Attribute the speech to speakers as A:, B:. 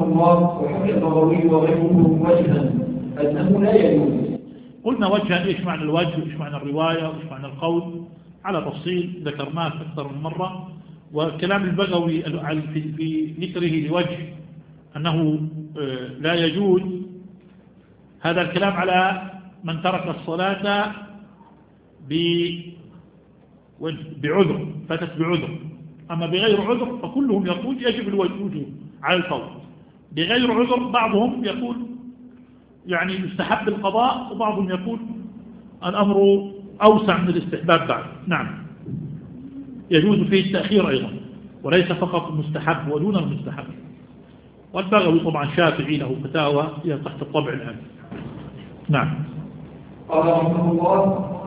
A: الله وحكى البغوي وغيره وجها أنه لا يجوز.
B: قلنا وجها إيش معنى الوجه وإيش معنى الرواية وإيش معنى القول على تفصيل ذكرناه أكثر من مرة. وكلام البغوي في ذكره لوجه أنه لا يجوز، هذا الكلام على من ترك الصلاة بعذر، فاتت بعذر. أما بغير عذر فكلهم يقول يجب الوجوب على الفور. بغير عذر بعضهم يقول يعني يستحب القضاء، وبعضهم يقول الأمر أوسع من الاستحباب بعد. نعم، يجوز فيه التأخير أيضا، وليس فقط المستحب ودون المستحب. والبغوي طبعا شافعي له فتاوى هي تحت الطبع الآن. نعم.
A: قال رحمه الله